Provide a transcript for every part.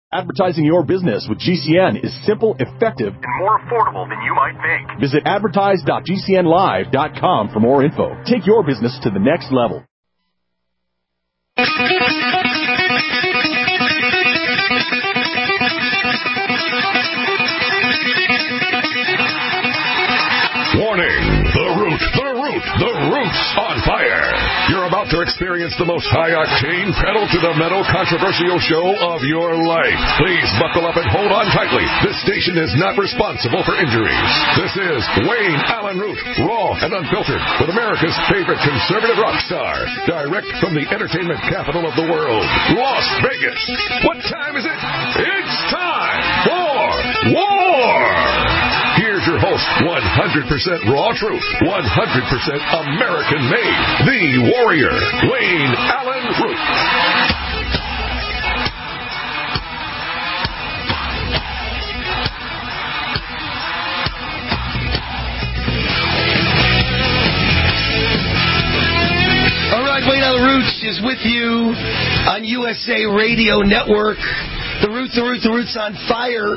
Advertising your business with GCN is simple, effective, and more affordable than you might think. Visit advertise.gcnlive.com for more info. Take your business to the next level. Warning! The Roots on fire! You're about to experience the most high-octane, pedal-to-the-metal controversial show of your life. Please buckle up and hold on tightly. This station is not responsible for injuries. This is Wayne Allen Root, raw and unfiltered, with America's favorite conservative rock star. Direct from the entertainment capital of the world, Las Vegas. What time is it? It's time for war! Here's your host, 100% raw truth, 100% American-made, the warrior, Wayne Allen Root. All right, Wayne Allen Root is with you on USA Radio Network. The Roots on fire.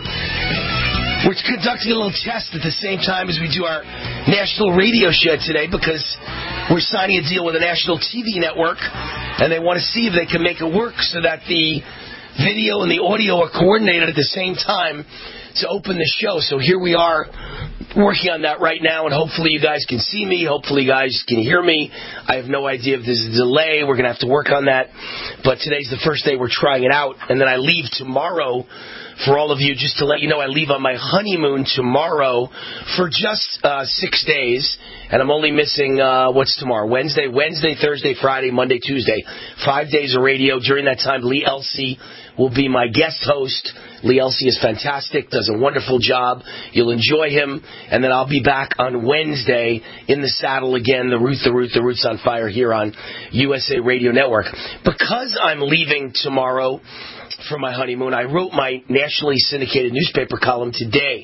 We're conducting a little test at the same time as we do our national radio show today because we're signing a deal with a national TV network, and they want to see if they can make it work so that the video and the audio are coordinated at the same time to open the show. So here we are working on that right now, and hopefully you guys can see me. Hopefully you guys can hear me. I have no idea if there's a delay. We're going to have to work on that. But today's the first day we're trying it out, and then I leave tomorrow. For all of you, just to let you know, I leave on my honeymoon tomorrow for just 6 days, and I'm only missing, what's tomorrow? Wednesday, Thursday, Friday, Monday, Tuesday. 5 days of radio. During that time, Lee Elsey will be my guest host. Lee Elsey is fantastic, does a wonderful job. You'll enjoy him, and then I'll be back on Wednesday in the saddle again, the Roots on fire here on USA Radio Network. Because I'm leaving tomorrow for my honeymoon, I wrote my nationally syndicated newspaper column today.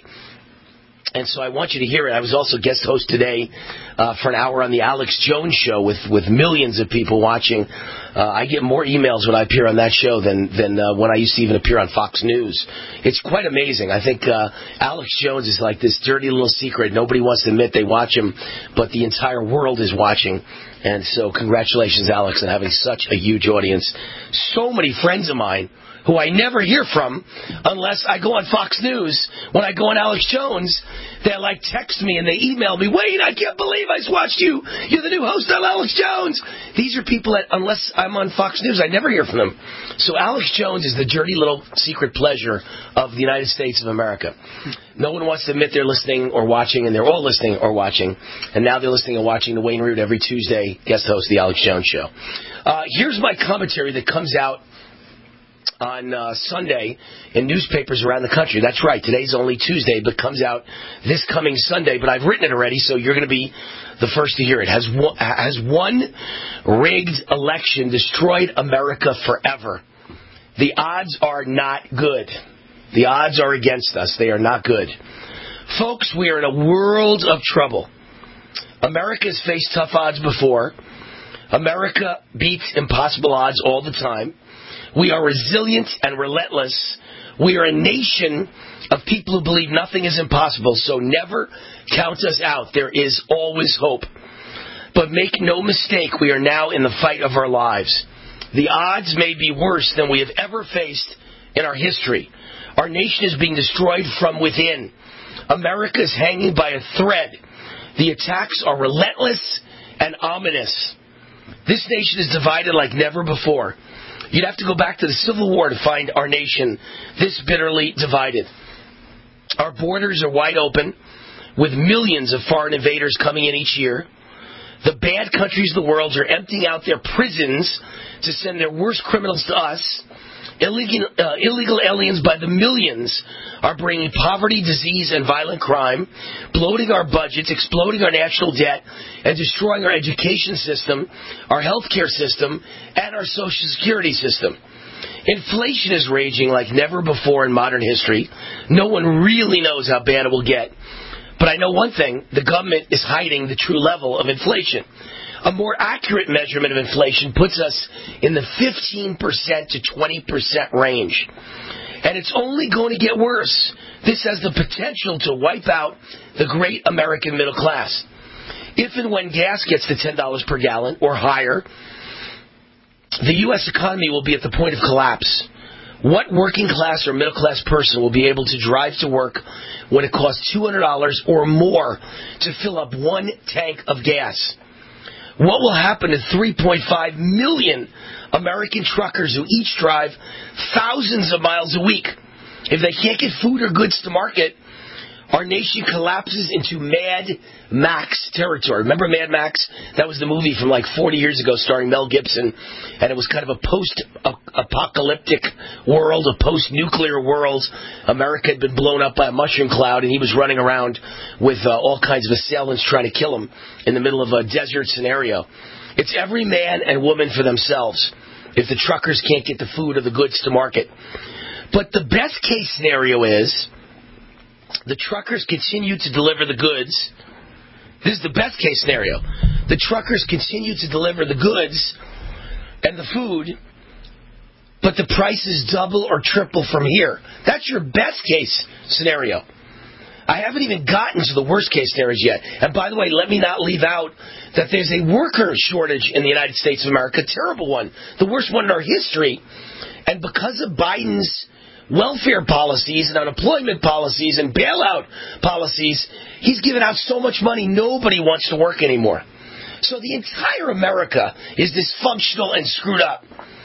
And so I want you to hear it. I was also guest host today for an hour on the Alex Jones Show with millions of people watching. I get more emails when I appear on that show than when I used to even appear on Fox News. It's quite amazing. I think Alex Jones is like this dirty little secret. Nobody wants to admit they watch him, but the entire world is watching. And so congratulations, Alex, on having such a huge audience. So many friends of mine who I never hear from unless I go on Fox News. When I go on Alex Jones, they like text me and they email me, Wayne, I can't believe I just watched you. You're the new host on Alex Jones. These are people that, unless I'm on Fox News, I never hear from them. So Alex Jones is the dirty little secret pleasure of the United States of America. No one wants to admit they're listening or watching, and they're all listening or watching. And now they're listening and watching the Wayne Root every Tuesday, guest host of the Alex Jones Show. Here's my commentary that comes out on Sunday in newspapers around the country. That's right. Today's only Tuesday, but comes out this coming Sunday. But I've written it already, so you're going to be the first to hear it. Has one rigged election destroyed America forever? The odds are not good. The odds are against us. They are not good. Folks, we are in a world of trouble. America's faced tough odds before. America beats impossible odds all the time. We are resilient and relentless. We are a nation of people who believe nothing is impossible, so never count us out. There is always hope. But make no mistake, we are now in the fight of our lives. The odds may be worse than we have ever faced in our history. Our nation is being destroyed from within. America is hanging by a thread. The attacks are relentless and ominous. This nation is divided like never before. You'd have to go back to the Civil War to find our nation this bitterly divided. Our borders are wide open, with millions of foreign invaders coming in each year. The bad countries of the world are emptying out their prisons to send their worst criminals to us. Illegal aliens by the millions are bringing poverty, disease, and violent crime, bloating our budgets, exploding our national debt, and destroying our education system, our healthcare system, and our social security system. Inflation is raging like never before in modern history. No one really knows how bad it will get. But I know one thing, the government is hiding the true level of inflation. A more accurate measurement of inflation puts us in the 15% to 20% range. And it's only going to get worse. This has the potential to wipe out the great American middle class. If and when gas gets to $10 per gallon or higher, the U.S. economy will be at the point of collapse. What working class or middle class person will be able to drive to work when it costs $200 or more to fill up one tank of gas? What will happen to 3.5 million American truckers who each drive thousands of miles a week? If they can't get food or goods to market, our nation collapses into Mad Max territory. Remember Mad Max? That was the movie from like 40 years ago starring Mel Gibson. And it was kind of a post-apocalyptic world, a post-nuclear world. America had been blown up by a mushroom cloud, and he was running around with all kinds of assailants trying to kill him in the middle of a desert scenario. It's every man and woman for themselves if the truckers can't get the food or the goods to market. But the best case scenario is the truckers continue to deliver the goods. This is the best case scenario. The truckers continue to deliver the goods and the food, but the prices double or triple from here. That's your best case scenario. I haven't even gotten to the worst case scenarios yet. And by the way, let me not leave out that there's a worker shortage in the United States of America, a terrible one, the worst one in our history. And because of Biden's welfare policies and unemployment policies and bailout policies, he's given out so much money, nobody wants to work anymore. So the entire America is dysfunctional and screwed up.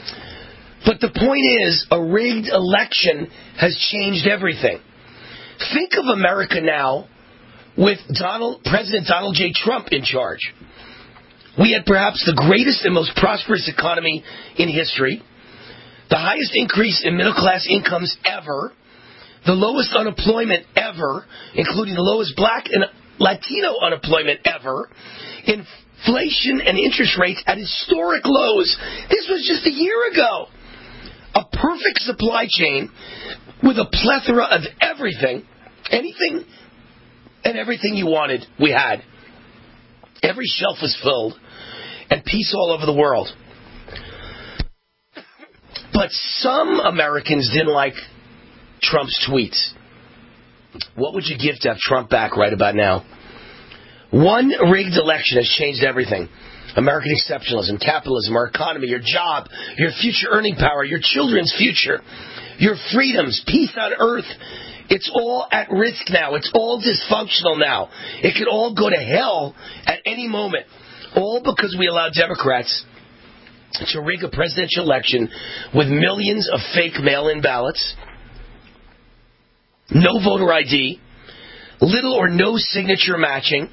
But the point is, a rigged election has changed everything. Think of America now with President Donald J. Trump in charge. We had perhaps the greatest and most prosperous economy in history, the highest increase in middle-class incomes ever, the lowest unemployment ever, including the lowest black and Latino unemployment ever, inflation and interest rates at historic lows. This was just a year ago. A perfect supply chain with a plethora of everything, anything and everything you wanted, we had. Every shelf was filled, and peace all over the world. But some Americans didn't like Trump's tweets. What would you give to have Trump back right about now? One rigged election has changed everything. American exceptionalism, capitalism, our economy, your job, your future earning power, your children's future, your freedoms, peace on earth. It's all at risk now. It's all dysfunctional now. It could all go to hell at any moment. All because we allowed Democrats to rig a presidential election with millions of fake mail-in ballots, no voter ID, little or no signature matching,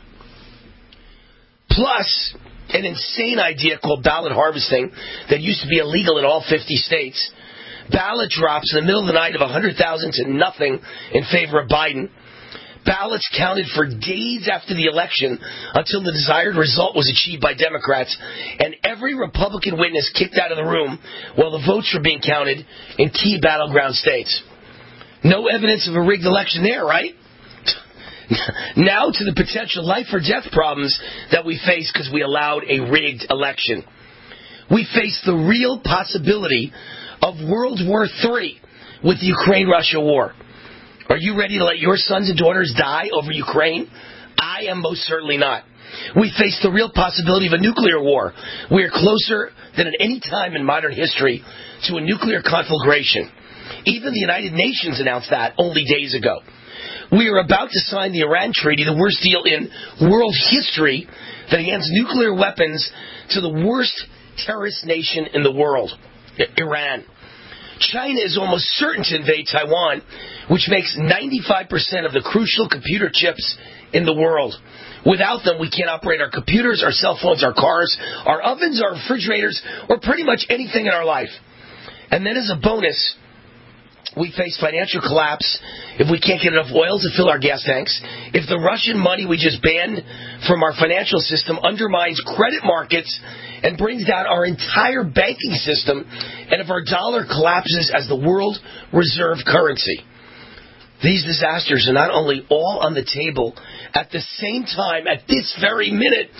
plus an insane idea called ballot harvesting that used to be illegal in all 50 states. Ballot drops in the middle of the night of 100,000 to nothing in favor of Biden. Ballots counted for days after the election until the desired result was achieved by Democrats, and every Republican witness kicked out of the room while the votes were being counted in key battleground states. No evidence of a rigged election there, right? Now to the potential life or death problems that we face because we allowed a rigged election. We face the real possibility of World War III with the Ukraine-Russia war. Are you ready to let your sons and daughters die over Ukraine? I am most certainly not. We face the real possibility of a nuclear war. We are closer than at any time in modern history to a nuclear conflagration. Even the United Nations announced that only days ago. We are about to sign the Iran Treaty, the worst deal in world history, that hands nuclear weapons to the worst terrorist nation in the world, Iran. China is almost certain to invade Taiwan, which makes 95% of the crucial computer chips in the world. Without them, we can't operate our computers, our cell phones, our cars, our ovens, our refrigerators, or pretty much anything in our life. And then as a bonus, we face financial collapse if we can't get enough oil to fill our gas tanks, if the Russian money we just banned from our financial system undermines credit markets and brings down our entire banking system, and if our dollar collapses as the world reserve currency. These disasters are not only all on the table at the same time, at this very minute,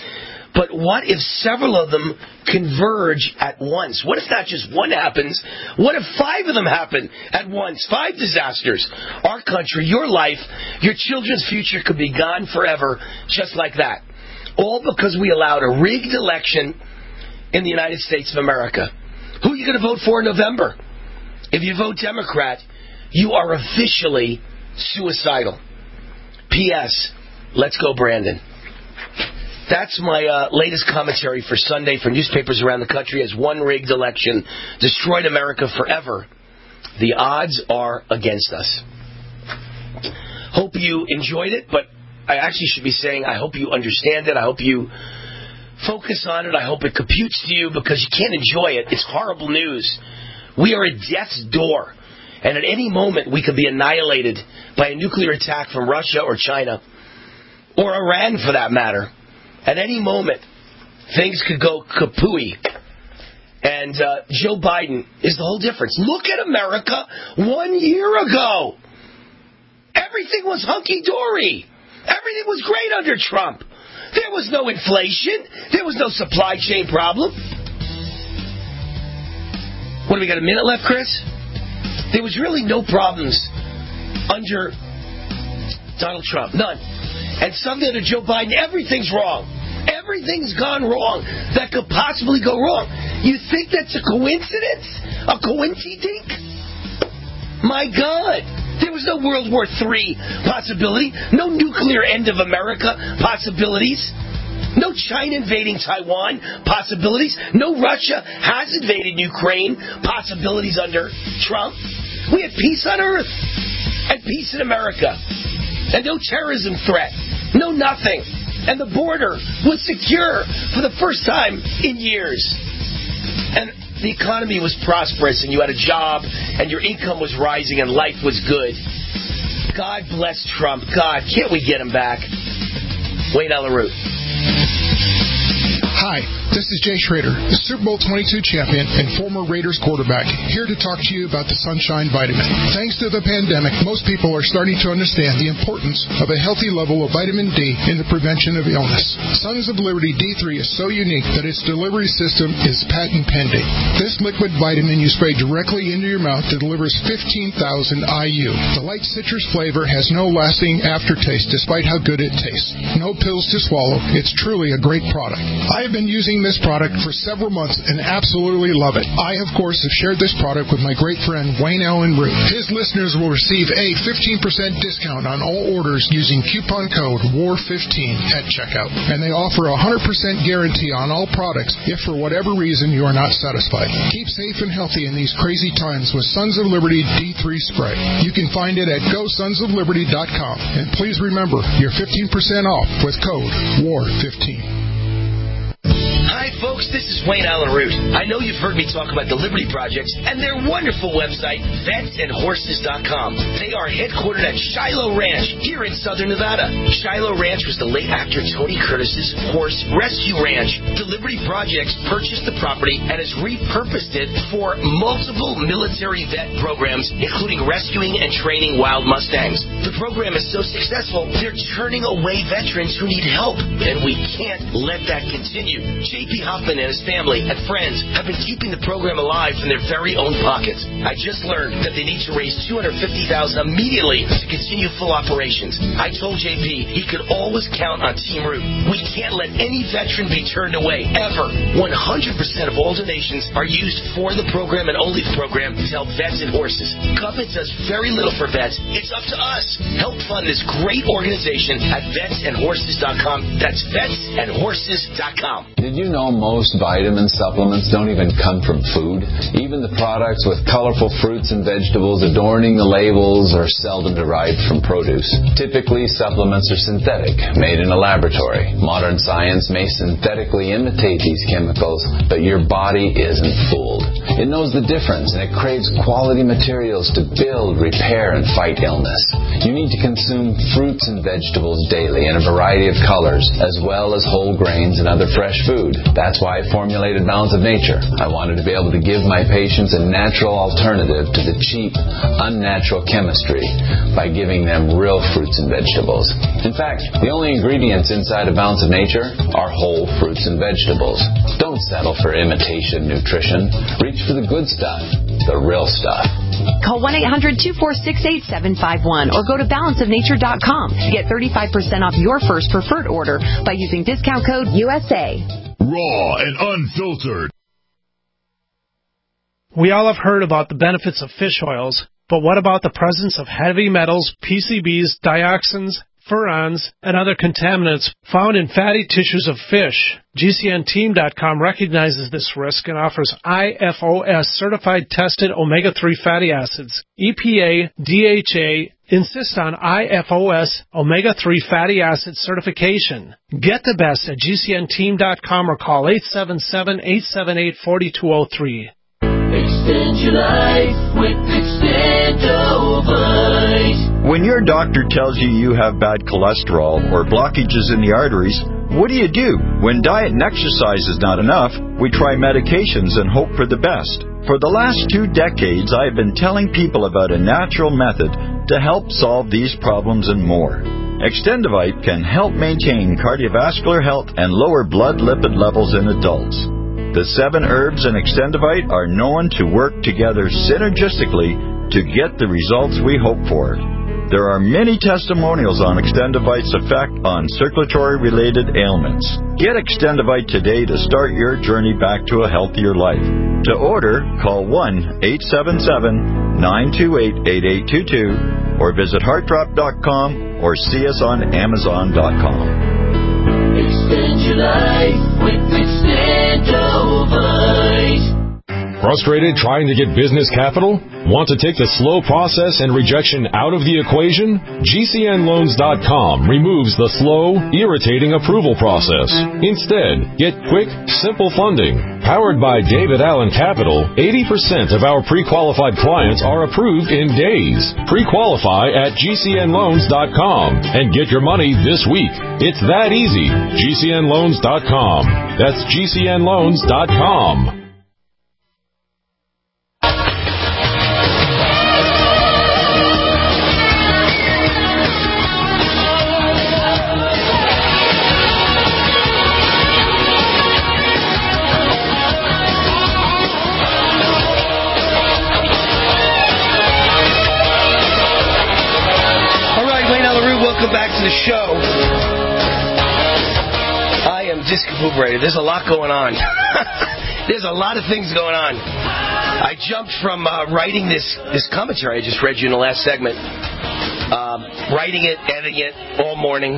But what if several of them converge at once? What if not just one happens? What if 5 of them happen at once? 5 disasters. Our country, your life, your children's future could be gone forever just like that. All because we allowed a rigged election in the United States of America. Who are you going to vote for in November? If you vote Democrat, you are officially suicidal. P.S. Let's go, Brandon. That's my latest commentary for Sunday for newspapers around the country as one rigged election destroyed America forever. The odds are against us. Hope you enjoyed it, but I actually should be saying I hope you understand it. I hope you focus on it. I hope it computes to you because you can't enjoy it. It's horrible news. We are at death's door. And at any moment we could be annihilated by a nuclear attack from Russia or China or Iran for that matter. At any moment, things could go kapooey. And Joe Biden is the whole difference. Look at America 1 year ago. Everything was hunky-dory. Everything was great under Trump. There was no inflation. There was no supply chain problem. What, do we got a minute left, Chris? There was really no problems under Donald Trump. None. And someday under Joe Biden, everything's wrong. Everything's gone wrong that could possibly go wrong. You think that's a coincidence? A coincidence? My God. There was no World War III possibility. No nuclear end of America possibilities. No China invading Taiwan possibilities. No Russia has invaded Ukraine possibilities under Trump. We had peace on earth and peace in America. And no terrorism threat. No nothing. And the border was secure for the first time in years. And the economy was prosperous and you had a job and your income was rising and life was good. God bless Trump. God, can't we get him back? Wayne Allyn Root. Hi, this is Jay Schrader, the Super Bowl 22 champion and former Raiders quarterback, here to talk to you about the Sunshine Vitamin. Thanks to the pandemic, most people are starting to understand the importance of a healthy level of vitamin D in the prevention of illness. Sons of Liberty D3 is so unique that its delivery system is patent pending. This liquid vitamin you spray directly into your mouth that delivers 15,000 IU. The light citrus flavor has no lasting aftertaste despite how good it tastes. No pills to swallow. It's truly a great product. I have been using this product for several months and absolutely love it. I, of course, have shared this product with my great friend Wayne Allyn Root. His listeners will receive a 15% discount on all orders using coupon code WAR15 at checkout. And they offer a 100% guarantee on all products if for whatever reason you are not satisfied. Keep safe and healthy in these crazy times with Sons of Liberty D3 Spray. You can find it at GoSonsOfLiberty.com. And please remember, you're 15% off with code WAR15. Hi, folks. This is Wayne Allyn Root. I know you've heard me talk about the Liberty Projects and their wonderful website, VetsAndHorses.com. They are headquartered at Shiloh Ranch here in southern Nevada. Shiloh Ranch was the late actor Tony Curtis's horse rescue ranch. The Liberty Projects purchased the property and has repurposed it for multiple military vet programs, including rescuing and training wild Mustangs. The program is so successful, they're turning away veterans who need help, and we can't let that continue. J.P. Hoffman and his family and friends have been keeping the program alive from their very own pockets. I just learned that they need to raise $250,000 immediately to continue full operations. I told J.P. he could always count on Team Root. We can't let any veteran be turned away, ever. 100% of all donations are used for the program and only the program to help vets and horses. Government does very little for vets. It's up to us. Help fund this great organization at VetsAndHorses.com. That's VetsAndHorses.com. Did you know most vitamin supplements don't even come from food? Even the products with colorful fruits and vegetables adorning the labels are seldom derived from produce. Typically, supplements are synthetic, made in a laboratory. Modern science may synthetically imitate these chemicals, but your body isn't fooled. It knows the difference, and it craves quality materials to build, repair, and fight illness. You need to consume fruits and vegetables daily in a variety of colors, as well as whole grains and other fresh food. That's That's why I formulated Balance of Nature. I wanted to be able to give my patients a natural alternative to the cheap, unnatural chemistry by giving them real fruits and vegetables. In fact, the only ingredients inside of Balance of Nature are whole fruits and vegetables. Don't settle for imitation nutrition. Reach for the good stuff, the real stuff. Call 1-800-246-8751 or go to balanceofnature.com to get 35% off your first preferred order by using discount code USA. Raw and unfiltered. We all have heard about the benefits of fish oils, but what about the presence of heavy metals, PCBs, dioxins, furans, and other contaminants found in fatty tissues of fish? GCNteam.com recognizes this risk and offers IFOS certified tested omega-3 fatty acids. EPA, DHA, insist on IFOS omega-3 fatty acid certification. Get the best at GCNteam.com or call 877-878-4203. Extend your life with Extendovite. When your doctor tells you you have bad cholesterol or blockages in the arteries, what do? When diet and exercise is not enough, we try medications and hope for the best. For the last 2 decades, I have been telling people about a natural method to help solve these problems and more. Extendovite can help maintain cardiovascular health and lower blood lipid levels in adults. The 7 herbs in Extendovite are known to work together synergistically to get the results we hope for. There are many testimonials on Extendovite's effect on circulatory-related ailments. Get Extendovite today to start your journey back to a healthier life. To order, call 1-877-928-8822 or visit heartdrop.com or see us on amazon.com. Extend your life with Extendovite. Frustrated trying to get business capital? Want to take the slow process and rejection out of the equation? GCNloans.com removes the slow, irritating approval process. Instead, get quick, simple funding. Powered by David Allen Capital, 80% of our pre-qualified clients are approved in days. Pre-qualify at GCNloans.com and get your money this week. It's that easy. GCNloans.com. That's GCNloans.com. Welcome back to the show. I am discombobulated. There's a lot going on. There's a lot of things going on. I jumped from writing this commentary I just read you in the last segment, writing it, editing it all morning,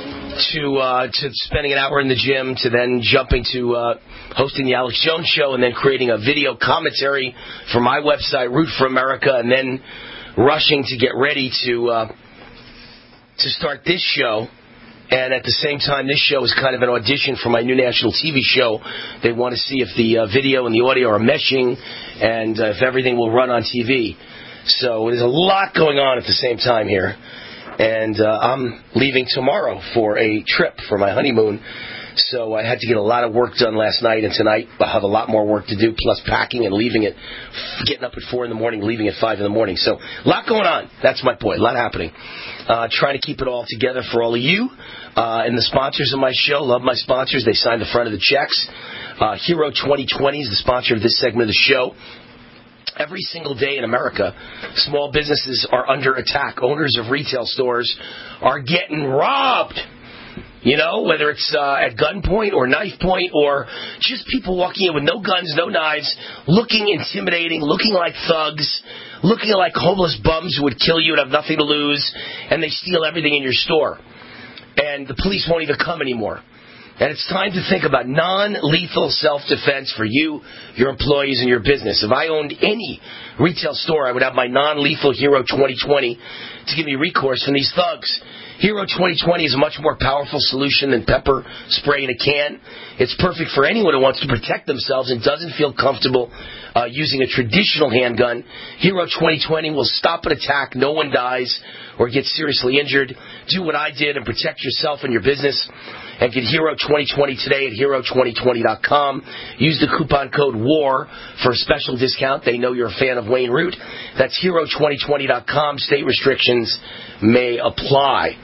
to spending an hour in the gym, to then jumping to hosting the Alex Jones Show, and then creating a video commentary for my website, Root for America, and then rushing to get ready to start this show. And at the same time, this show is kind of an audition for my new national TV show. They want to see if the video and the audio are meshing and if everything will run on TV. So there's a lot going on at the same time here. And I'm leaving tomorrow for a trip for my honeymoon. So I had to get a lot of work done last night, and tonight I'll have a lot more work to do, plus packing and leaving it, getting up at 4 in the morning, leaving at 5 in the morning. So a lot going on. That's my point. A lot happening. Trying to keep it all together for all of you and the sponsors of my show. Love my sponsors. They signed the front of the checks. Hero 2020 is the sponsor of this segment of the show. Every single day in America, small businesses are under attack. Owners of retail stores are getting robbed. You know, whether it's at gunpoint or knife point or just people walking in with no guns, no knives, looking intimidating, looking like thugs, looking like homeless bums who would kill you and have nothing to lose, and they steal everything in your store. And the police won't even come anymore. And it's time to think about non-lethal self-defense for you, your employees, and your business. If I owned any retail store, I would have my non-lethal Hero 2020 to give me recourse from these thugs. Hero 2020 is a much more powerful solution than pepper spray in a can. It's perfect for anyone who wants to protect themselves and doesn't feel comfortable using a traditional handgun. Hero 2020 will stop an attack, no one dies or gets seriously injured. Do what I did and protect yourself and your business. and get Hero 2020 today at Hero2020.com. Use the coupon code WAR for a special discount. They know you're a fan of Wayne Root. That's Hero2020.com. State restrictions may apply.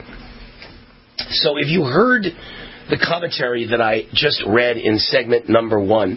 So if you heard the commentary that I just read in segment number 1,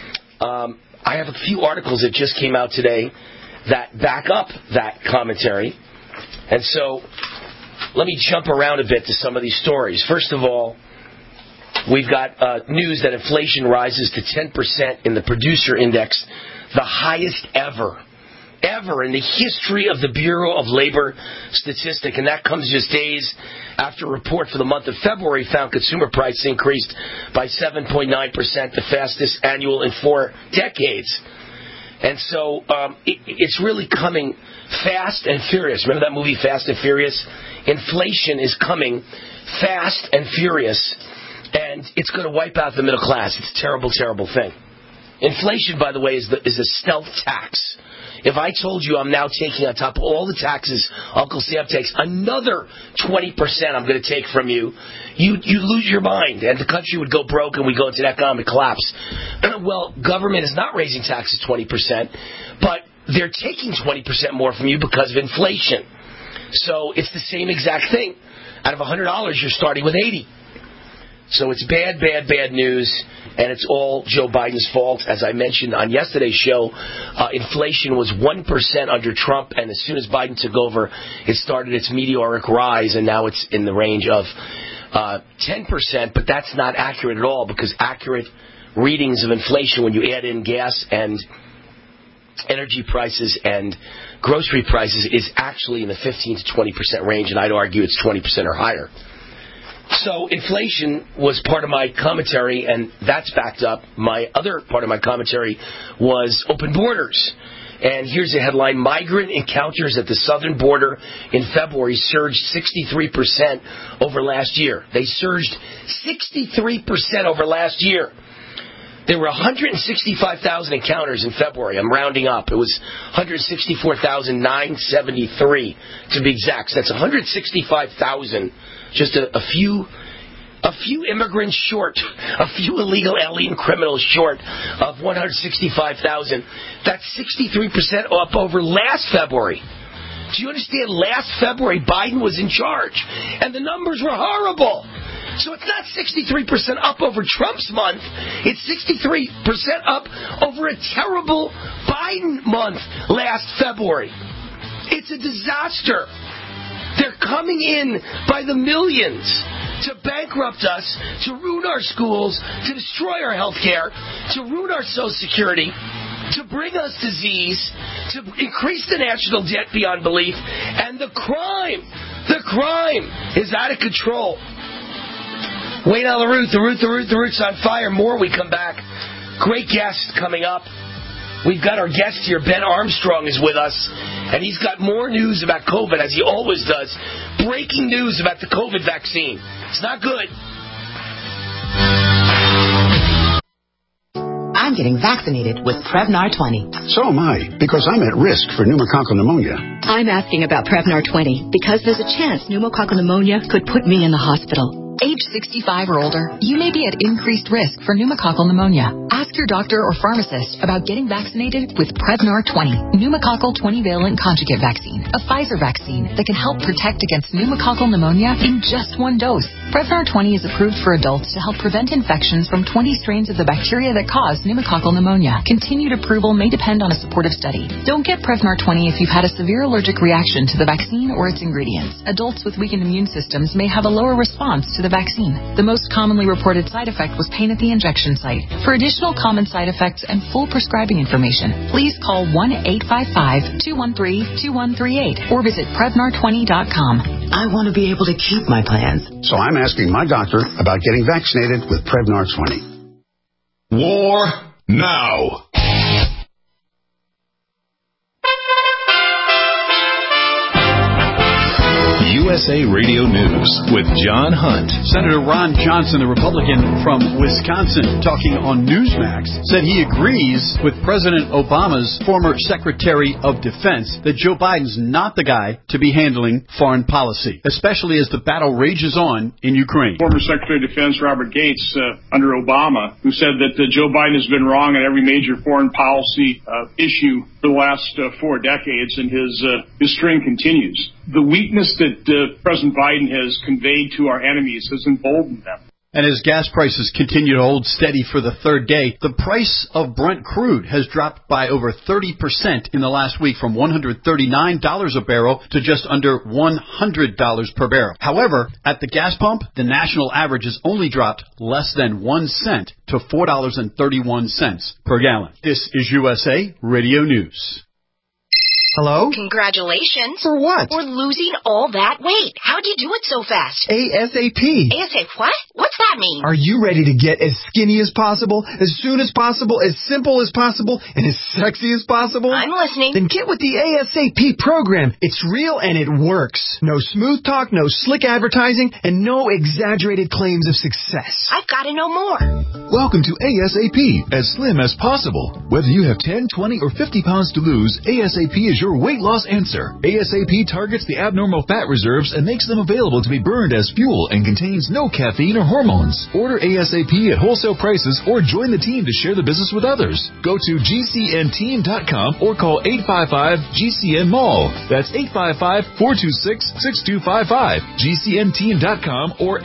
I have a few articles that just came out today that back up that commentary. And so let me jump around a bit to some of these stories. First of all, we've got news that inflation rises to 10% in the producer index, the highest ever in the history of the Bureau of Labor Statistics. And that comes just days after a report for the month of February found consumer prices increased by 7.9%, the fastest annual in 4 decades. And so it's really coming fast and furious. Remember that movie Fast and Furious? Inflation is coming fast and furious, and it's going to wipe out the middle class. It's a terrible, terrible thing. Inflation, by the way, is a stealth tax. If I told you I'm now taking on top of all the taxes Uncle Sam takes, another 20% I'm going to take from you, you'd lose your mind, and the country would go broke and we go into an economic collapse. Well, government is not raising taxes 20%, but they're taking 20% more from you because of inflation. So it's the same exact thing. Out of $100, you're starting with 80. So it's bad, bad, bad news, and it's all Joe Biden's fault. As I mentioned on yesterday's show, inflation was 1% under Trump, and as soon as Biden took over, it started its meteoric rise, and now it's in the range of 10%, but that's not accurate at all, because accurate readings of inflation, when you add in gas and energy prices and grocery prices, is actually in the 15 to 20% range, and I'd argue it's 20% or higher. So inflation was part of my commentary, and that's backed up. My other part of my commentary was open borders. And here's a headline: migrant encounters at the southern border in February surged 63% over last year. They surged 63% over last year. There were 165,000 encounters in February. I'm rounding up. It was 164,973 to be exact. So that's 165,000, just a few immigrants short, a few illegal alien criminals short of 165,000. That's 63% up over last February. Do you understand? Last February, Biden was in charge, and the numbers were horrible. So it's not 63% up over Trump's month. It's 63% up over a terrible Biden month last February. It's a disaster. They're coming in by the millions to bankrupt us, to ruin our schools, to destroy our health care, to ruin our Social Security, to bring us disease, to increase the national debt beyond belief, and the crime is out of control. Wayne Allyn Root, the Root's on fire. More we come back. Great guest coming up. We've got our guest here, Ben Armstrong, is with us, and he's got more news about COVID, as he always does. Breaking news about the COVID vaccine. It's not good. I'm getting vaccinated with Prevnar 20. So am I, because I'm at risk for pneumococcal pneumonia. I'm asking about Prevnar 20 because there's a chance pneumococcal pneumonia could put me in the hospital. Age 65 or older, you may be at increased risk for pneumococcal pneumonia. Ask your doctor or pharmacist about getting vaccinated with Prevnar 20, pneumococcal 20-valent conjugate vaccine, a Pfizer vaccine that can help protect against pneumococcal pneumonia in just one dose. Prevnar 20 is approved for adults to help prevent infections from 20 strains of the bacteria that cause pneumococcal pneumonia. Continued approval may depend on a supportive study. Don't get Prevnar 20 if you've had a severe allergic reaction to the vaccine or its ingredients. Adults with weakened immune systems may have a lower response to the vaccine. The most commonly reported side effect was pain at the injection site. For additional common side effects and full prescribing information, please call 1-855-213-2138 or visit Prevnar20.com. I want to be able to keep my plans. So I'm asking my doctor about getting vaccinated with Prevnar 20. War now. USA Radio News with John Hunt. Senator Ron Johnson, the Republican from Wisconsin, talking on Newsmax, said he agrees with President Obama's former Secretary of Defense that Joe Biden's not the guy to be handling foreign policy, especially as the battle rages on in Ukraine. Former Secretary of Defense Robert Gates, under Obama, who said that Joe Biden has been wrong on every major foreign policy issue for the last 4 decades, and his string continues. The weakness that President Biden has conveyed to our enemies has emboldened them. And as gas prices continue to hold steady for the third day, the price of Brent crude has dropped by over 30% in the last week, from $139 a barrel to just under $100 per barrel. However, at the gas pump, the national average has only dropped less than 1 cent to $4.31 per gallon. This is USA Radio News. Hello? Congratulations. For what? For losing all that weight. How'd you do it so fast? ASAP. ASAP what? What's that mean? Are you ready to get as skinny as possible, as soon as possible, as simple as possible, and as sexy as possible? I'm listening. Then get with the ASAP program. It's real and it works. No smooth talk, no slick advertising, and no exaggerated claims of success. I've got to know more. Welcome to ASAP, as slim as possible. Whether you have 10, 20, or 50 pounds to lose, ASAP is your weight loss answer. ASAP targets the abnormal fat reserves and makes them available to be burned as fuel and contains no caffeine or hormones. Order ASAP at wholesale prices or join the team to share the business with others. Go to GCNteam.com or call 855-GCN-MALL. That's 855-426-6255. GCNteam.com or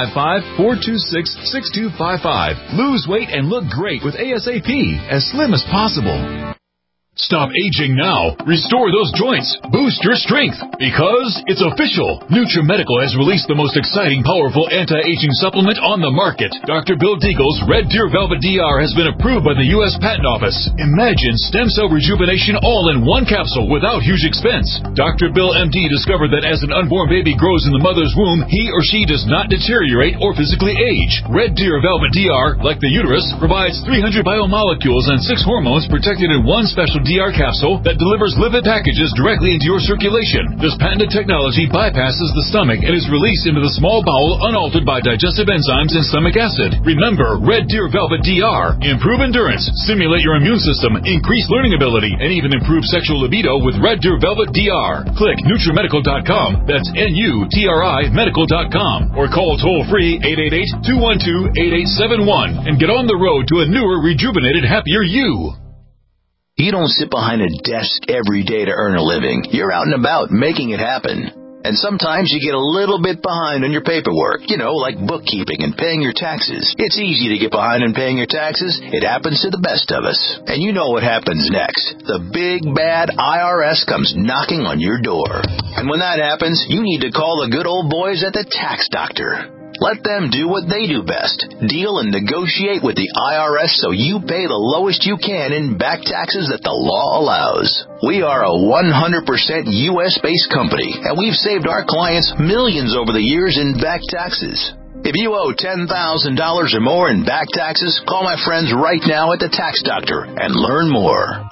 855-426-6255. Lose weight and look great with ASAP, as slim as possible. Stop aging now. Restore those joints. Boost your strength. Because it's official. NutriMedical has released the most exciting, powerful anti-aging supplement on the market. Dr. Bill Deagle's Red Deer Velvet DR has been approved by the U.S. Patent Office. Imagine stem cell rejuvenation all in one capsule without huge expense. Dr. Bill MD discovered that as an unborn baby grows in the mother's womb, he or she does not deteriorate or physically age. Red Deer Velvet DR, like the uterus, provides 300 biomolecules and 6 hormones protected in one special DR capsule that delivers lipid packages directly into your circulation. This patented technology bypasses the stomach and is released into the small bowel unaltered by digestive enzymes and stomach acid. Remember, Red Deer Velvet DR. Improve endurance, stimulate your immune system, increase learning ability, and even improve sexual libido with Red Deer Velvet DR. Click NutriMedical.com, that's NUTRI Medical.com, or call toll-free 888-212-8871 and get on the road to a newer, rejuvenated, happier you. You don't sit behind a desk every day to earn a living. You're out and about making it happen. And sometimes you get a little bit behind on your paperwork, like bookkeeping and paying your taxes. It's easy to get behind on paying your taxes. It happens to the best of us. And you know what happens next. The big, bad IRS comes knocking on your door. And when that happens, you need to call the good old boys at the Tax Doctor. Let them do what they do best. Deal and negotiate with the IRS so you pay the lowest you can in back taxes that the law allows. We are a 100% U.S.-based company, and we've saved our clients millions over the years in back taxes. If you owe $10,000 or more in back taxes, call my friends right now at the Tax Doctor and learn more.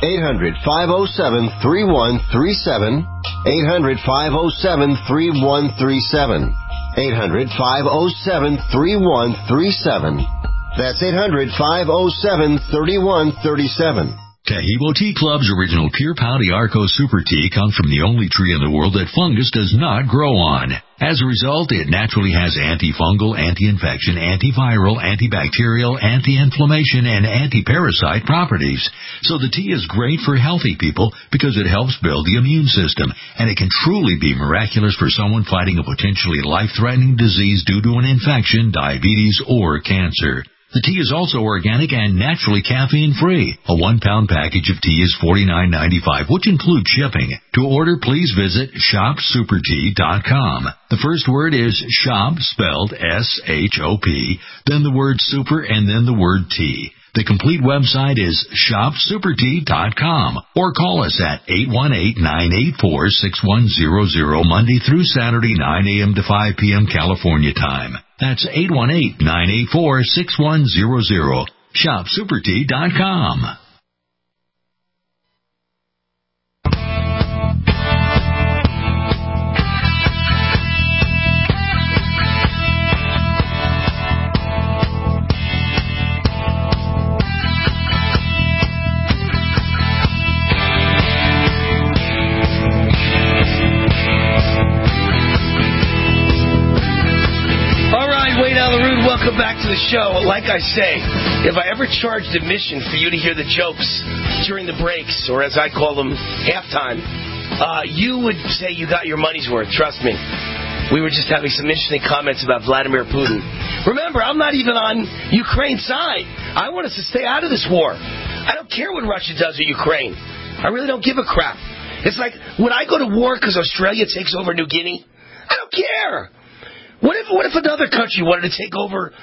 800-507-3137. 800-507-3137. 800-507-3137. That's 800-507-3137. Taheebo Tea Club's original Pure Pouty Arco Super Tea comes from the only tree in the world that fungus does not grow on. As a result, it naturally has antifungal, anti-infection, antiviral, antibacterial, anti-inflammation, and anti-parasite properties. So the tea is great for healthy people because it helps build the immune system, and it can truly be miraculous for someone fighting a potentially life-threatening disease due to an infection, diabetes, or cancer. The tea is also organic and naturally caffeine-free. A 1-pound package of tea is $49.95, which includes shipping. To order, please visit ShopSuperTea.com. The first word is shop, spelled S-H-O-P, then the word super, and then the word tea. The complete website is ShopSuperTea.com, or call us at 818-984-6100 Monday through Saturday, 9 a.m. to 5 p.m. California time. That's 818-984-6100. ShopSuperTea.com. welcome back to the show. Like I say, if I ever charged admission for you to hear the jokes during the breaks, or as I call them, halftime, you would say you got your money's worth. Trust me. We were just having some interesting comments about Vladimir Putin. Remember, I'm not even on Ukraine's side. I want us to stay out of this war. I don't care what Russia does with Ukraine. I really don't give a crap. It's like, would I go to war because Australia takes over New Guinea? I don't care. What if another country wanted to take over,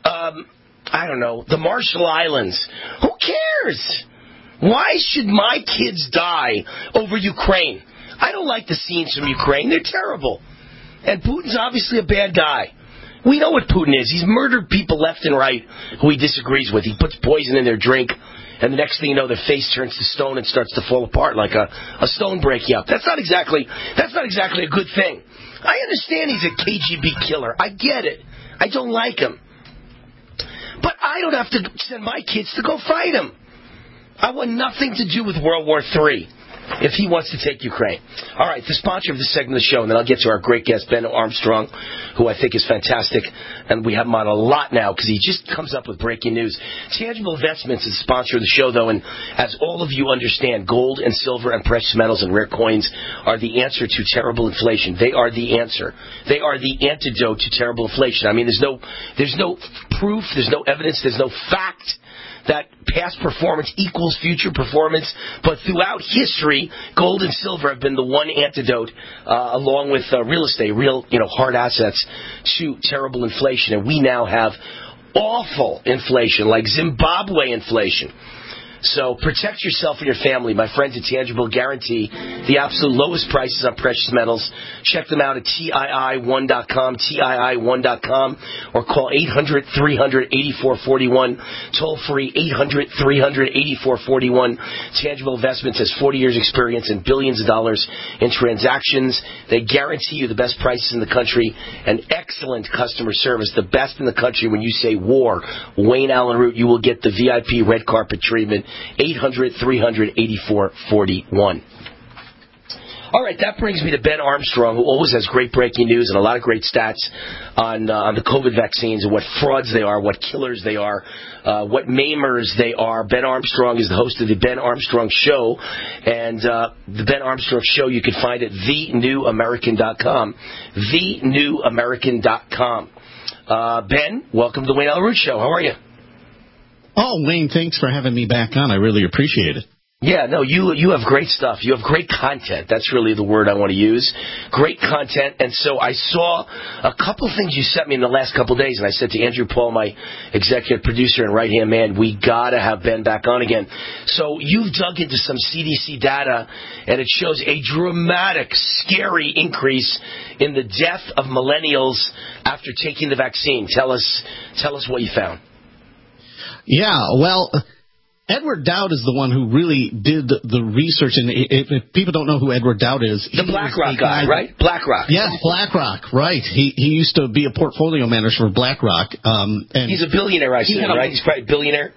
I don't know, the Marshall Islands? Who cares? Why should my kids die over Ukraine? I don't like the scenes from Ukraine. They're terrible. And Putin's obviously a bad guy. We know what Putin is. He's murdered people left and right who he disagrees with. He puts poison in their drink, and the next thing you know, their face turns to stone and starts to fall apart like a stone breaking up. That's not exactly a good thing. I understand he's a KGB killer. I get it. I don't like him. But I don't have to send my kids to go fight him. I want nothing to do with World War III if he wants to take Ukraine. All right, the sponsor of this segment of the show, and then I'll get to our great guest, Ben Armstrong, who I think is fantastic, and we have him on a lot now because he just comes up with breaking news. Tangible Investments is the sponsor of the show, though, and as all of you understand, gold and silver and precious metals and rare coins are the answer to terrible inflation. They are the answer. They are the antidote to terrible inflation. I mean, there's no proof, there's no evidence, there's no fact that past performance equals future performance, but throughout history, gold and silver have been the one antidote, along with real estate, hard assets, to terrible inflation. And we now have awful inflation, like Zimbabwe inflation. So protect yourself and your family. My friends at Tangible guarantee the absolute lowest prices on precious metals. Check them out at TII1.com, TII1.com, or call 800-300-8441. Toll free, 800-300-8441. Tangible Investments has 40 years experience and billions of dollars in transactions. They guarantee you the best prices in the country and excellent customer service, the best in the country. When you say war, Wayne Allen Root, you will get the VIP red carpet treatment. 800-300-8441. All right, that brings me to Ben Armstrong, who always has great breaking news and a lot of great stats on the COVID vaccines and what frauds they are, what killers they are, what maimers they are. Ben Armstrong is the host of the Ben Armstrong Show, and the Ben Armstrong Show you can find at thenewamerican.com, thenewamerican.com. Ben, welcome to the Wayne Allen Root Show. How are you? Oh, Wayne, thanks for having me back on. I really appreciate it. Yeah, no, you have great stuff. You have great content. That's really the word I want to use. Great content. And so I saw a couple things you sent me in the last couple of days, and I said to Andrew Paul, my executive producer and right-hand man, we got to have Ben back on again. So you've dug into some CDC data, and it shows a dramatic, scary increase in the death of millennials after taking the vaccine. Tell us what you found. Yeah, well, Edward Dowd is the one who really did the research, and if people don't know who Edward Dowd is, the BlackRock guy, right? BlackRock. Yeah, BlackRock, right. He used to be a portfolio manager for BlackRock. And he's a billionaire, I assume, right? He's probably a billionaire.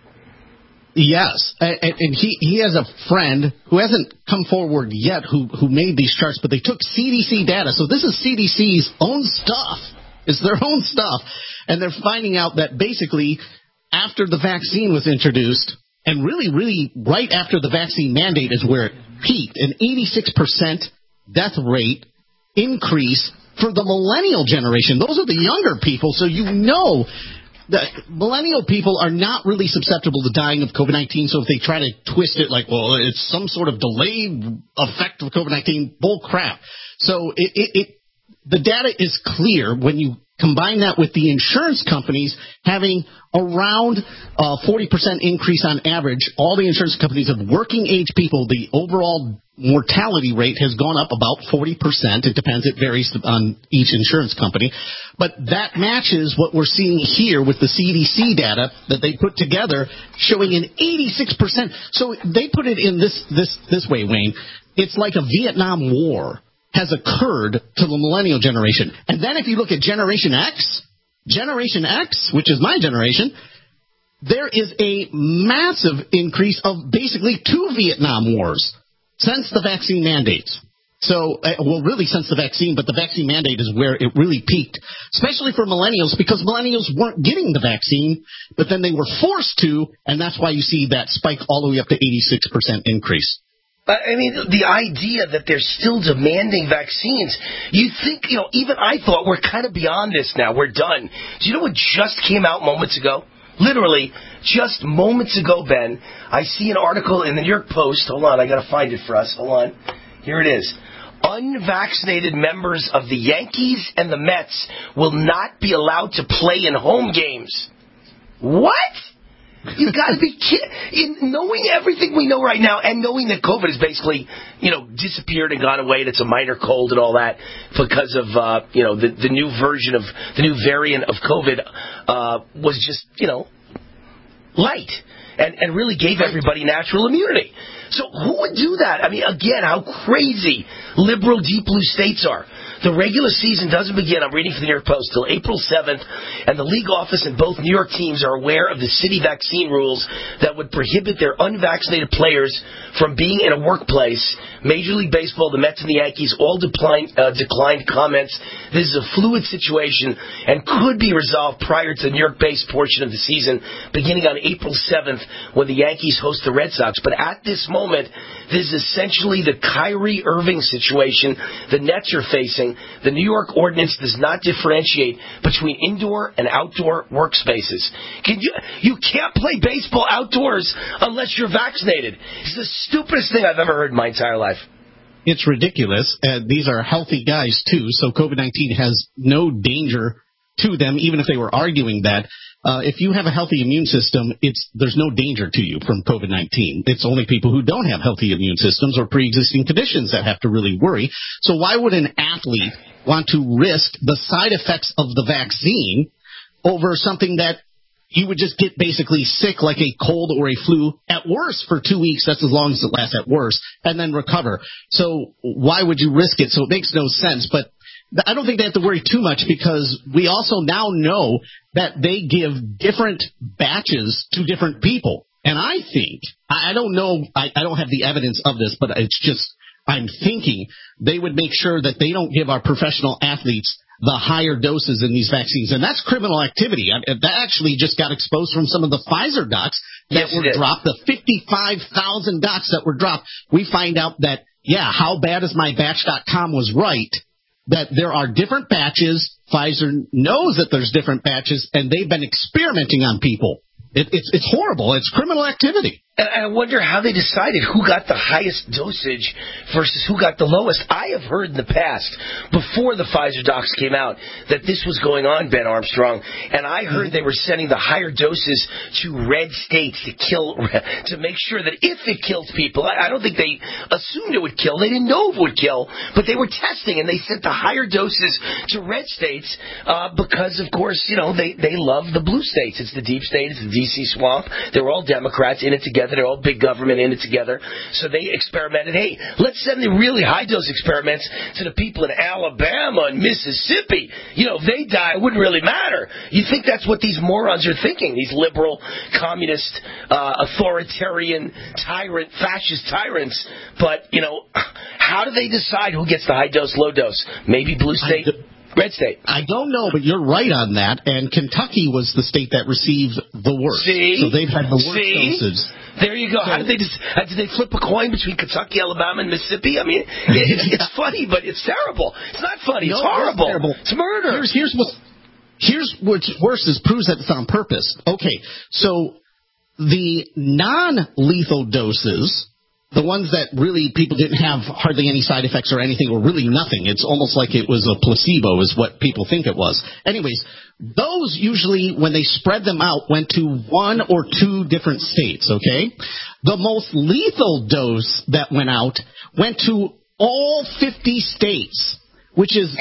Yes, and he has a friend who hasn't come forward yet who made these charts, but they took CDC data. So this is CDC's own stuff. It's their own stuff, and they're finding out that basically after the vaccine was introduced, and really right after the vaccine mandate is where it peaked, an 86% death rate increase for the millennial generation. Those are the younger people, so you know that millennial people are not really susceptible to dying of COVID-19, so if they try to twist it like, well, it's some sort of delayed effect of COVID-19, bull crap. So the data is clear when you combine that with the insurance companies having around 40% increase on average. All the insurance companies of working age people, the overall mortality rate has gone up about 40%. It depends. It varies on each insurance company. But that matches what we're seeing here with the CDC data that they put together showing an 86%. So they put it in this way, Wayne. It's like a Vietnam War has occurred to the millennial generation. And then if you look at Generation X, which is my generation, there is a massive increase of basically 2 Vietnam Wars since the vaccine mandates. So, really since the vaccine, but the vaccine mandate is where it really peaked, especially for millennials, because millennials weren't getting the vaccine, but then they were forced to, and that's why you see that spike all the way up to 86% increase. I mean, the idea that they're still demanding vaccines, you think, even I thought we're kind of beyond this now. We're done. Do you know what just came out moments ago? Literally, just moments ago, Ben, I see an article in the New York Post. Hold on, I got to find it for us. Hold on. Here it is. Unvaccinated members of the Yankees and the Mets will not be allowed to play in home games. What? You've got to be kidding. Knowing everything we know right now and knowing that COVID has basically, disappeared and gone away and it's a minor cold and all that because of, the new version of, the new variant of COVID was just, light and really gave everybody natural immunity. So who would do that? I mean, again, how crazy liberal deep blue states are. The regular season doesn't begin, I'm reading from the New York Post, till April 7th, and the league office and both New York teams are aware of the city vaccine rules that would prohibit their unvaccinated players from being in a workplace. Major League Baseball, the Mets and the Yankees all declined comments. This is a fluid situation and could be resolved prior to the New York-based portion of the season, beginning on April 7th when the Yankees host the Red Sox. But at this moment, this is essentially the Kyrie Irving situation the Nets are facing. The New York ordinance does not differentiate between indoor and outdoor workspaces. You can't play baseball outdoors unless you're vaccinated. It's the stupidest thing I've ever heard in my entire life. It's ridiculous. These are healthy guys, too, so COVID-19 has no danger to them, even if they were arguing that. If you have a healthy immune system, there's no danger to you from COVID-19. It's only people who don't have healthy immune systems or pre-existing conditions that have to really worry. So why would an athlete want to risk the side effects of the vaccine over something that you would just get basically sick like a cold or a flu, at worst for 2 weeks, that's as long as it lasts at worst, and then recover? So why would you risk it? So it makes no sense, but I don't think they have to worry too much because we also now know that they give different batches to different people. And I think, I don't know, I don't have the evidence of this, but it's just, I'm thinking they would make sure that they don't give our professional athletes the higher doses in these vaccines. And that's criminal activity. That actually just got exposed from some of the Pfizer docs that were dropped, the 55,000 docs that were dropped. We find out that, howbadismybatch.com was right, that there are different batches. Pfizer knows that there's different batches, and they've been experimenting on people. It's horrible. It's criminal activity. And I wonder how they decided who got the highest dosage versus who got the lowest. I have heard in the past, before the Pfizer docs came out, that this was going on, Ben Armstrong, and I heard they were sending the higher doses to red states to make sure that if it killed people, I don't think they assumed it would kill. They didn't know if it would kill, but they were testing, and they sent the higher doses to red states because, of course, they love the blue states. It's the deep state. It's the D.C. swamp. They were all Democrats in it together. They're all big government in it together. So they experimented. Hey, let's send the really high-dose experiments to the people in Alabama and Mississippi. If they die, it wouldn't really matter. You think that's what these morons are thinking, these liberal, communist, authoritarian, fascist tyrants. But, how do they decide who gets the high-dose, low-dose? Maybe blue state? Red state. I don't know, but you're right on that. And Kentucky was the state that received the worst. See? So they've had the worst doses. There you go. So, how did they flip a coin between Kentucky, Alabama, and Mississippi? I mean, it's funny, but it's terrible. It's not funny. It's horrible. It's murder. Here's what's worse is proves that it's on purpose. Okay, so the non-lethal doses, the ones that really people didn't have hardly any side effects or anything, or really nothing. It's almost like it was a placebo is what people think it was. Anyways, those usually, when they spread them out, went to 1 or 2 different states, okay? The most lethal dose that went out went to all 50 states, which is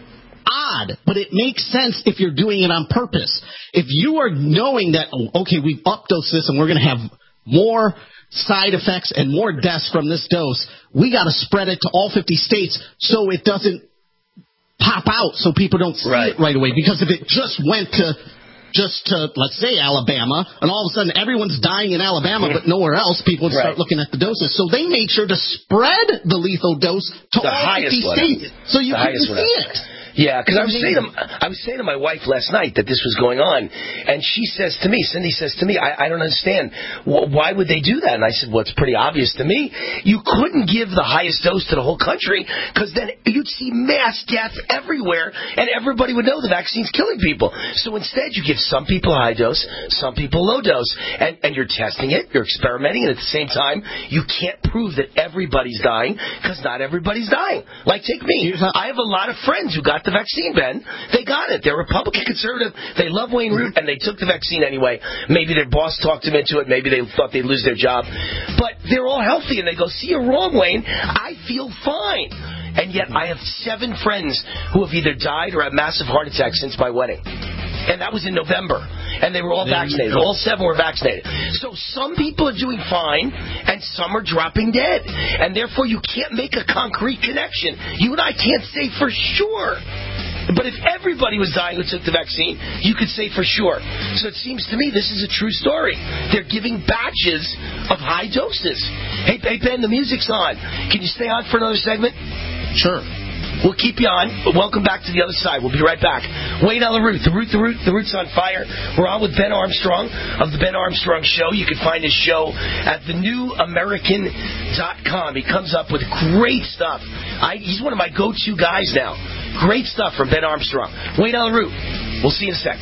odd, but it makes sense if you're doing it on purpose. If you are knowing that, okay, we've updosed this and we're going to have more side effects and more deaths from this dose, we got to spread it to all 50 states so it doesn't pop out, so people don't see it right away. Because if it just went to just to, let's say, Alabama, and all of a sudden everyone's dying in Alabama, but nowhere else. People would start looking at the doses. So they made sure to spread the lethal dose to all 50 states so you couldn't see it. Yeah, because I was saying to my wife last night that this was going on, and she says to me, Cindy says to me, I don't understand. Why would they do that? And I said, well, it's pretty obvious to me. You couldn't give the highest dose to the whole country, because then you'd see mass death everywhere, and everybody would know the vaccine's killing people. So instead, you give some people a high dose, some people low dose, and you're testing it, you're experimenting, and at the same time, you can't prove that everybody's dying, because not everybody's dying. Like, take me. I have a lot of friends who got the vaccine, Ben. They got it. They're Republican conservative. They love Wayne Root, and they took the vaccine anyway. Maybe their boss talked them into it. Maybe they thought they'd lose their job. But they're all healthy, and they go, see, you're wrong, Wayne. I feel fine. And yet I have 7 friends who have either died or had massive heart attacks since my wedding. And that was in November. And they were all vaccinated. All 7 were vaccinated. So some people are doing fine, and some are dropping dead. And therefore, you can't make a concrete connection. You and I can't say for sure. But if everybody was dying who took the vaccine, you could say for sure. So it seems to me this is a true story. They're giving batches of high doses. Hey, Ben, the music's on. Can you stay on for another segment? Sure. We'll keep you on. Welcome back to the other side. We'll be right back. Wayne on the Root. The Root's on fire. We're on with Ben Armstrong of the Ben Armstrong Show. You can find his show at thenewamerican.com. He comes up with great stuff. He's one of my go-to guys now. Great stuff from Ben Armstrong. Wayne on the Root. We'll see you in a sec.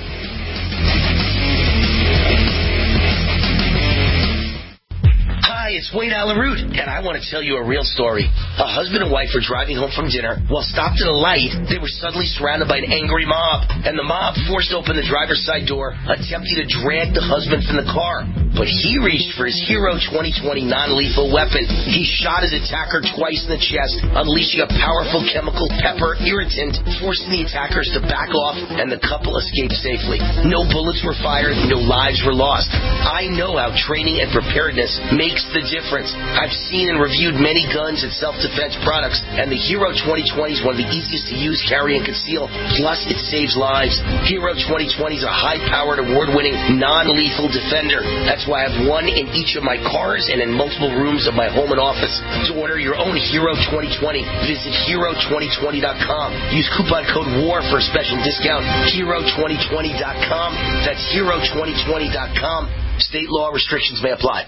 Hi, it's Wayne Allen Root, and I want to tell you a real story. A husband and wife were driving home from dinner. While stopped at a light, they were suddenly surrounded by an angry mob, and the mob forced open the driver's side door, attempting to drag the husband from the car. But he reached for his Hero 2020 non-lethal weapon. He shot his attacker twice in the chest, unleashing a powerful chemical pepper irritant, forcing the attackers to back off, and the couple escaped safely. No bullets were fired, no lives were lost. I know how training and preparedness makes the difference. I've seen and reviewed many guns and self-defense products, and the Hero 2020 is one of the easiest to use, carry, and conceal. Plus, it saves lives. Hero 2020 is a high-powered, award-winning, non-lethal defender. That's why I have one in each of my cars and in multiple rooms of my home and office. To order your own Hero 2020, visit Hero2020.com. Use coupon code WAR for a special discount. Hero2020.com. That's Hero2020.com. State law restrictions may apply.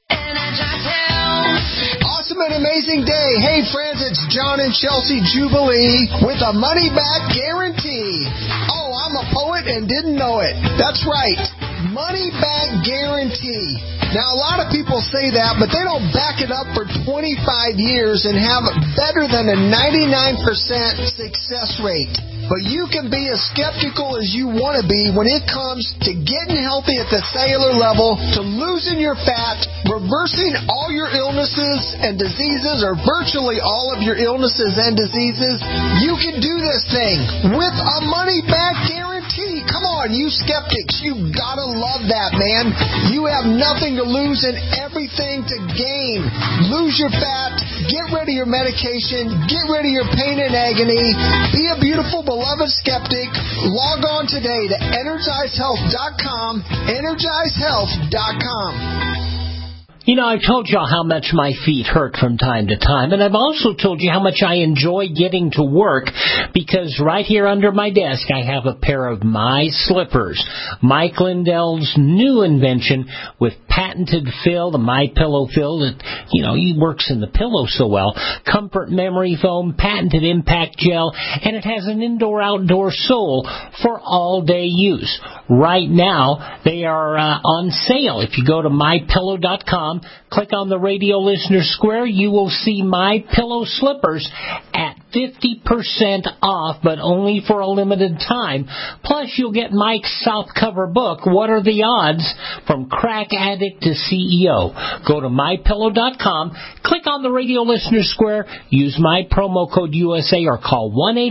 Awesome and amazing day. Hey, friends, it's John and Chelsea Jubilee with a money-back guarantee. Oh, I'm a poet and didn't know it. That's right. Money-back guarantee. Now, a lot of people say that, but they don't back it up for 25 years and have better than a 99% success rate. But you can be as skeptical as you want to be when it comes to getting healthy at the cellular level, to losing your fat, reversing all your illnesses and diseases, or virtually all of your illnesses and diseases. You can do this thing with a money-back guarantee. Come on, you skeptics. You gotta love that, man. You have nothing to lose and everything to gain. Lose your fat. Get rid of your medication. Get rid of your pain and agony. Be a beautiful, beloved skeptic. Log on today to EnergizeHealth.com. EnergizeHealth.com. You know, I've told y'all how much my feet hurt from time to time, and I've also told you how much I enjoy getting to work, because right here under my desk I have a pair of my slippers. Mike Lindell's new invention with patented fill, the My Pillow fill that, he works in the pillow so well. Comfort memory foam, patented impact gel, and it has an indoor-outdoor sole for all-day use. Right now, they are on sale. If you go to MyPillow.com, click on the radio listener square, you will see My Pillow slippers at 50% off, but only for a limited time. Plus, you'll get Mike's softcover book, What Are the Odds? From Crack Addict to CEO. Go to MyPillow.com, click on the radio listener square, use my promo code USA, or call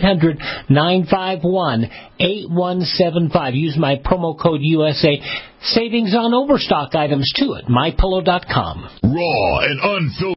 1-800-951-8175. Use my promo code USA. Savings on overstock items, too, at MyPillow.com. Raw and unfiltered.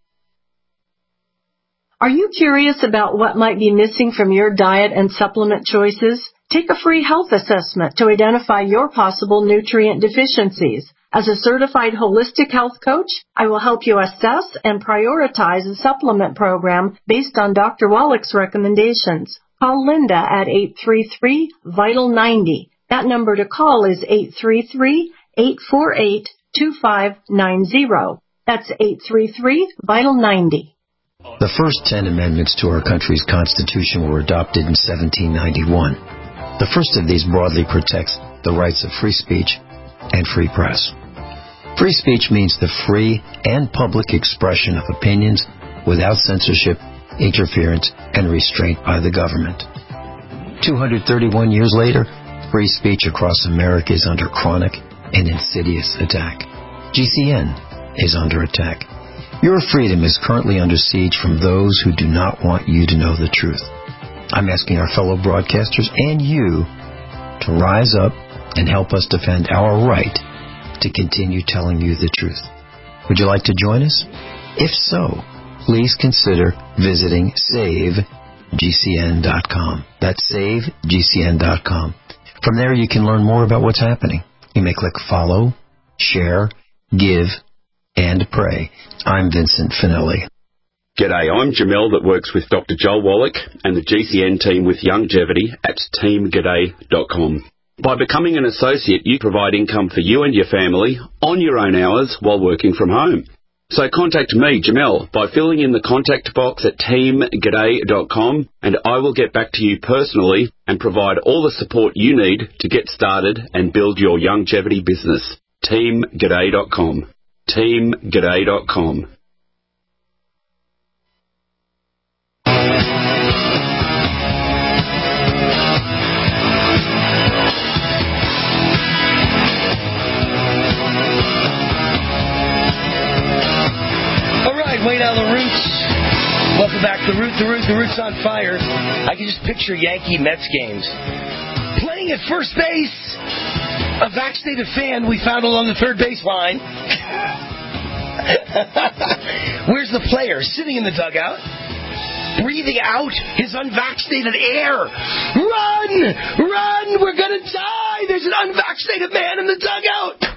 Are you curious about what might be missing from your diet and supplement choices? Take a free health assessment to identify your possible nutrient deficiencies. As a certified holistic health coach, I will help you assess and prioritize a supplement program based on Dr. Wallach's recommendations. Call Linda at 833-VITAL-90. That number to call is 833-848-2590. That's 833-VITAL-90. The first 10 amendments to our country's Constitution were adopted in 1791. The first of these broadly protects the rights of free speech and free press. Free speech means the free and public expression of opinions without censorship, interference, and restraint by the government. 231 years later, free speech across America is under chronic and insidious attack. GCN is under attack. Your freedom is currently under siege from those who do not want you to know the truth. I'm asking our fellow broadcasters and you to rise up and help us defend our right to continue telling you the truth. Would you like to join us? If so, please consider visiting SaveGCN.com. That's SaveGCN.com. From there, you can learn more about what's happening. You may click follow, share, give, and pray. I'm Vincent Finelli. G'day, I'm Jamel that works with Dr. Joel Wallach and the GCN team with Longevity at teamg'day.com. By becoming an associate, you provide income for you and your family on your own hours while working from home. So contact me, Jamel, by filling in the contact box at teamg'day.com, and I will get back to you personally and provide all the support you need to get started and build your longevity business. teamg'day.com. teamg'day.com. Wayne Allen Roots. Welcome back to The Roots on Fire. I can just picture Yankee Mets games. Playing at first base, a vaccinated fan we found along the third base line. Where's the player? Sitting in the dugout, breathing out his unvaccinated air. Run! Run! We're gonna die! There's an unvaccinated man in the dugout!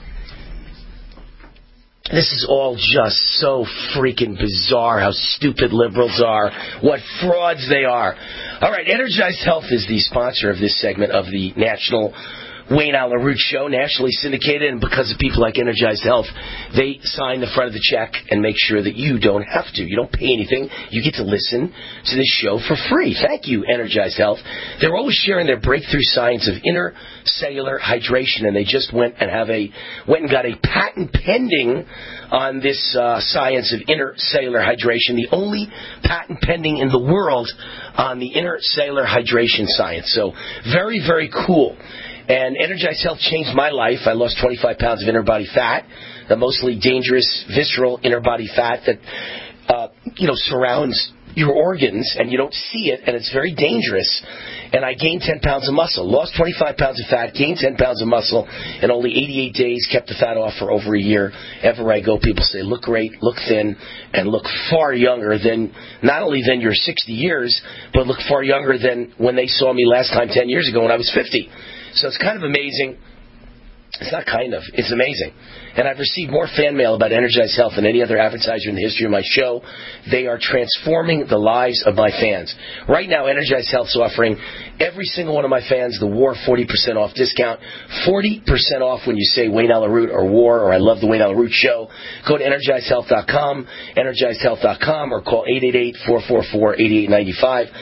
This is all just so freaking bizarre, how stupid liberals are, what frauds they are. All right, Energized Health is the sponsor of this segment of the National Wayne Allen Roots Show, nationally syndicated, and because of people like Energized Health, they sign the front of the check and make sure that you don't have to. You don't pay anything. You get to listen to this show for free. Thank you, Energized Health. They're always sharing their breakthrough science of intercellular hydration, and they just went and got a patent pending on this science of intercellular hydration, the only patent pending in the world on the intercellular hydration science. So very, very cool. And Energized Health changed my life. I lost 25 pounds of inner body fat, the mostly dangerous visceral inner body fat that, surrounds your organs, and you don't see it, and it's very dangerous. And I gained 10 pounds of muscle, lost 25 pounds of fat, gained 10 pounds of muscle in only 88 days, kept the fat off for over a year. Everywhere I go, people say, look great, look thin, and look far younger than, not only than your 60 years, but look far younger than when they saw me last time 10 years ago when I was 50. So it's kind of amazing. It's not kind of. It's amazing. And I've received more fan mail about Energized Health than any other advertiser in the history of my show. They are transforming the lives of my fans. Right now, Energized Health is offering every single one of my fans the WAR 40% off discount. 40% off when you say Wayne Allen Root or WAR or I love the Wayne Allen Root show. Go to EnergizedHealth.com, EnergizedHealth.com, or call 888-444-8895,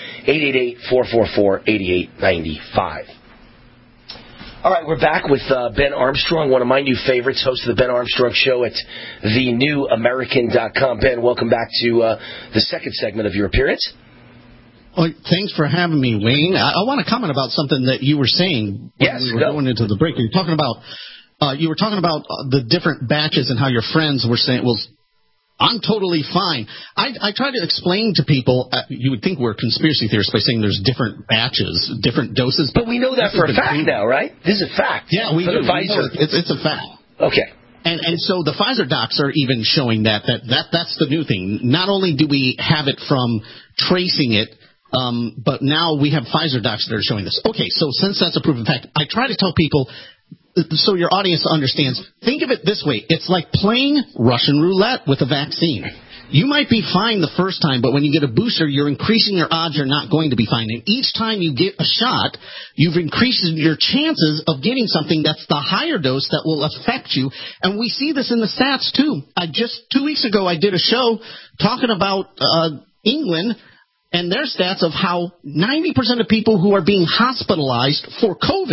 888-444-8895. All right, we're back with Ben Armstrong, one of my new favorites, host of the Ben Armstrong Show at thenewamerican.com. Ben, welcome back to the second segment of your appearance. Well, thanks for having me, Wayne. I want to comment about something that you were saying when we were going into the break. You were talking about the different batches and how your friends were saying, well, I'm totally fine. I try to explain to people, you would think we're conspiracy theorists by saying there's different batches, different doses. But we know that for a fact now, right? This is a fact. Yeah, we do. It's a fact. Okay. And so the Pfizer docs are even showing that's the new thing. Not only do we have it from tracing it But now we have Pfizer docs that are showing this. Okay, so since that's a proven fact, I try to tell people, so your audience understands, think of it this way. It's like playing Russian roulette with a vaccine. You might be fine the first time, but when you get a booster, you're increasing your odds you're not going to be fine. And each time you get a shot, you've increased your chances of getting something that's the higher dose that will affect you. And we see this in the stats, too. 2 weeks ago, I did a show talking about England and their stats of how 90% of people who are being hospitalized for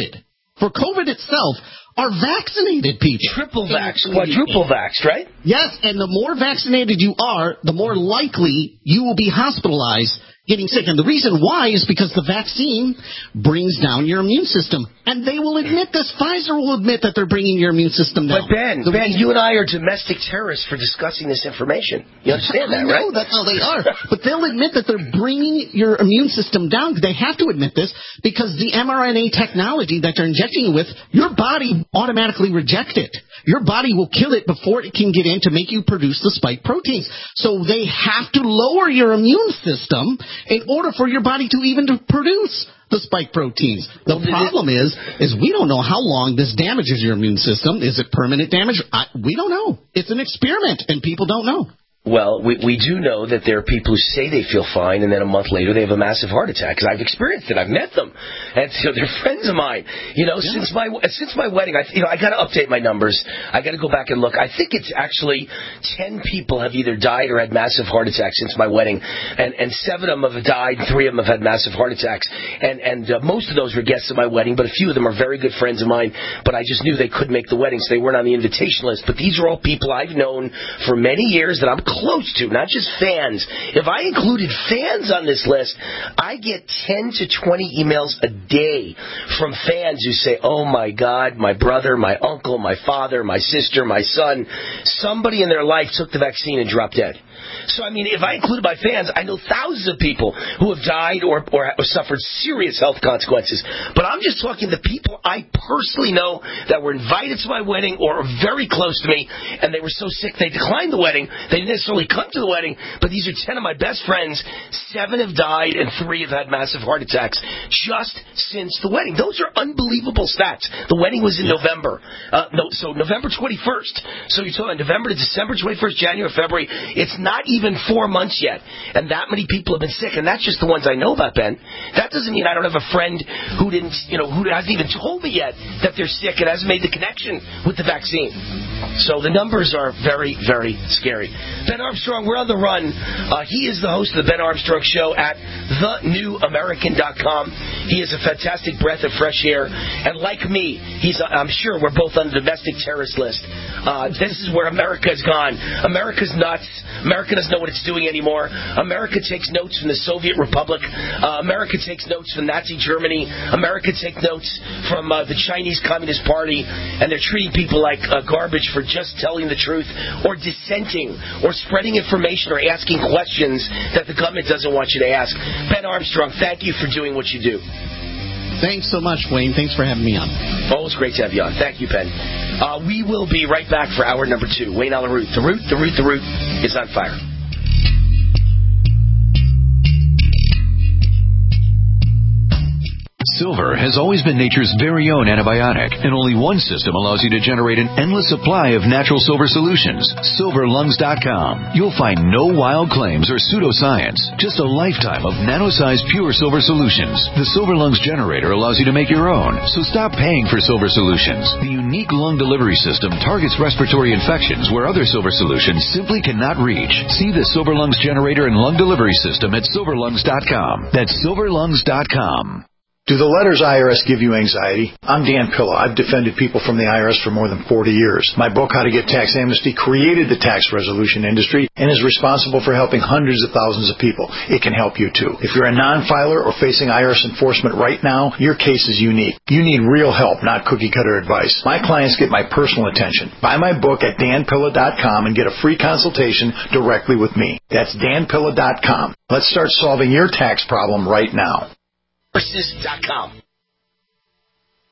COVID itself, are vaccinated people. Triple vaxxed, quadruple vaxxed, right? Yes, and the more vaccinated you are, the more likely you will be hospitalized getting sick. And the reason why is because the vaccine brings down your immune system. And they will admit this. Pfizer will admit that they're bringing your immune system down. But Ben, you and I are domestic terrorists for discussing this information. You understand that, right? I know, that's how they are. But they'll admit that they're bringing your immune system down. They have to admit this because the mRNA technology that they're injecting you with, your body automatically rejects it. Your body will kill it before it can get in to make you produce the spike proteins. So they have to lower your immune system in order for your body to even produce the spike proteins. The problem is we don't know how long this damages your immune system. Is it permanent damage? We don't know. It's an experiment, and people don't know. Well, we do know that there are people who say they feel fine, and then a month later they have a massive heart attack. Because I've experienced it. I've met them, and so they're friends of mine. Since my wedding, I got to update my numbers. I got to go back and look. I think it's actually 10 people have either died or had massive heart attacks since my wedding, and 7 of them have died. 3 of them have had massive heart attacks, and most of those were guests at my wedding. But a few of them are very good friends of mine. But I just knew they couldn't make the wedding, so they weren't on the invitation list. But these are all people I've known for many years that I'm close to, not just fans. If I included fans on this list, I get 10 to 20 emails a day from fans who say, oh my God, my brother, my uncle, my father, my sister, my son, somebody in their life took the vaccine and dropped dead. So, if I included my fans, I know thousands of people who have died or suffered serious health consequences. But I'm just talking the people I personally know that were invited to my wedding or are very close to me, and they were so sick they declined the wedding. They didn't necessarily come to the wedding, but these are 10 of my best friends. 7 have died and 3 have had massive heart attacks just since the wedding. Those are unbelievable stats. The wedding was in November. So November 21st. So you're talking November to December 21st, January, February. It's not even 4 months yet, and that many people have been sick, and that's just the ones I know about, Ben. That doesn't mean I don't have a friend who hasn't even told me yet that they're sick and hasn't made the connection with the vaccine. So the numbers are very, very scary. Ben Armstrong, we're on the run. He is the host of the Ben Armstrong Show at thenewamerican.com. He is a fantastic breath of fresh air, and like me, I'm sure we're both on the domestic terrorist list. This is where America has gone. America's nuts. America doesn't know what it's doing anymore. America takes notes from the Soviet Republic. America takes notes from Nazi Germany. America takes notes from the Chinese Communist Party, and they're treating people like garbage for just telling the truth or dissenting or spreading information or asking questions that the government doesn't want you to ask. Ben Armstrong, thank you for doing what you do. Thanks so much, Wayne. Thanks for having me on. Always great to have you on. Thank you, Ben. We will be right back for hour number 2. Wayne Allyn Root. The Root is on fire. Silver has always been nature's very own antibiotic, and only one system allows you to generate an endless supply of natural silver solutions. SilverLungs.com. You'll find no wild claims or pseudoscience, just a lifetime of nano-sized pure silver solutions. The Silver Lungs generator allows you to make your own, so stop paying for silver solutions. The unique lung delivery system targets respiratory infections where other silver solutions simply cannot reach. See the Silver Lungs generator and lung delivery system at SilverLungs.com. That's SilverLungs.com. Do the letters IRS give you anxiety? I'm Dan Pilla. I've defended people from the IRS for more than 40 years. My book, How to Get Tax Amnesty, created the tax resolution industry and is responsible for helping hundreds of thousands of people. It can help you too. If you're a non-filer or facing IRS enforcement right now, your case is unique. You need real help, not cookie-cutter advice. My clients get my personal attention. Buy my book at danpilla.com and get a free consultation directly with me. That's danpilla.com. Let's start solving your tax problem right now. Versus.com.